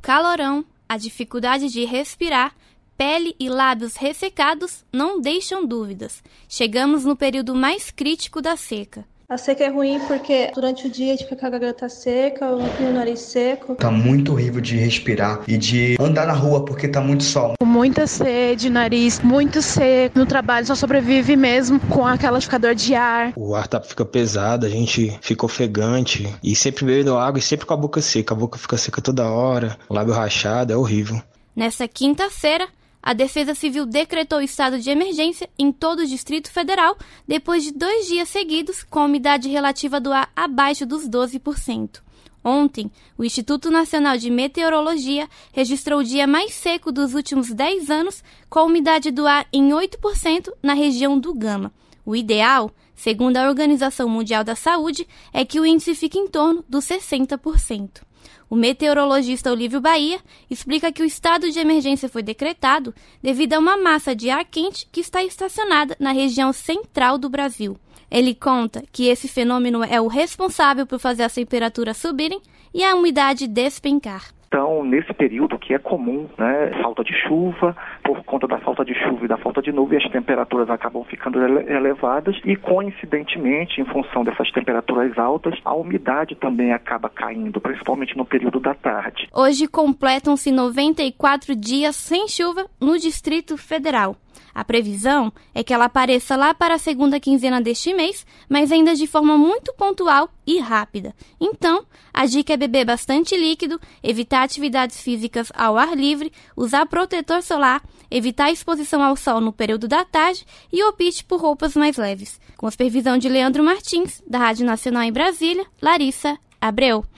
calorão, a dificuldade de respirar, pele e lábios ressecados não deixam dúvidas. Chegamos no período mais crítico da seca. A seca é ruim porque durante o dia a gente fica com a garganta seca, o nariz seco. Tá muito horrível de respirar e de andar na rua porque tá muito sol. Com muita sede, nariz muito seco. No trabalho só sobrevive mesmo com aquela liquidificador de ar. O ar fica pesado, a gente fica ofegante e sempre bebendo água e sempre com a boca seca. A boca fica seca toda hora, o lábio rachado, é horrível. Nessa quinta-feira, a Defesa Civil decretou estado de emergência em todo o Distrito Federal depois de 2 dias seguidos com a umidade relativa do ar abaixo dos 12%. Ontem, o Instituto Nacional de Meteorologia registrou o dia mais seco dos últimos 10 anos com a umidade do ar em 8% na região do Gama. O ideal, segundo a Organização Mundial da Saúde, é que o índice fique em torno dos 60%. O meteorologista Olívio Bahia explica que o estado de emergência foi decretado devido a uma massa de ar quente que está estacionada na região central do Brasil. Ele conta que esse fenômeno é o responsável por fazer as temperaturas subirem e a umidade despencar. Então, nesse período que é comum, falta de chuva, por conta da falta de chuva e da falta de nuvem, as temperaturas acabam ficando elevadas e, coincidentemente, em função dessas temperaturas altas, a umidade também acaba caindo, principalmente no período da tarde. Hoje completam-se 94 dias sem chuva no Distrito Federal. A previsão é que ela apareça lá para a segunda quinzena deste mês, mas ainda de forma muito pontual e rápida. Então, a dica é beber bastante líquido, evitar atividades físicas ao ar livre, usar protetor solar, evitar a exposição ao sol no período da tarde e opte por roupas mais leves. Com a supervisão de Leandro Martins, da Rádio Nacional em Brasília, Larissa Abreu.